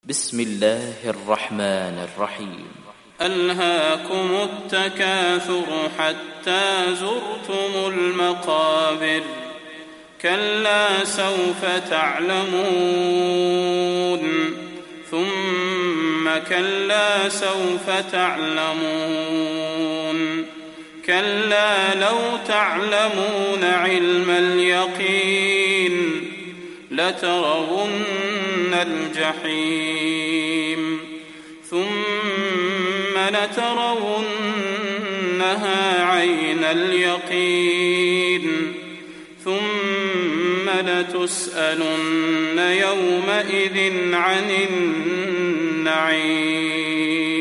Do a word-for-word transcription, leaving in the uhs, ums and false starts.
بسم الله الرحمن الرحيم. ألهاكم التكاثر حتى زرتم المقابر كلا سوف تعلمون ثم كلا سوف تعلمون كلا لو تعلمون علم اليقين لترون الجحيم ثم لترونها عين اليقين ثم لتسألن يومئذ عن النعيم.